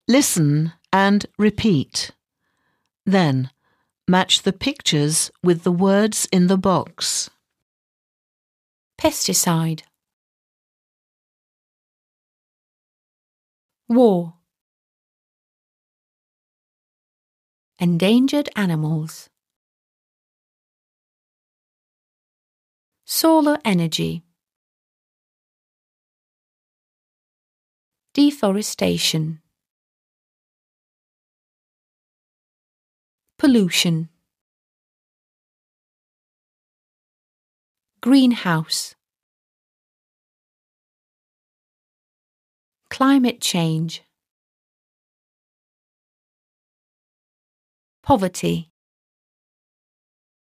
Listen and repeat. Then, match the pictures with the words in the box. Pesticide. War. Endangered animals. Solar energy. Deforestation. Pollution. Greenhouse. Climate change. Poverty.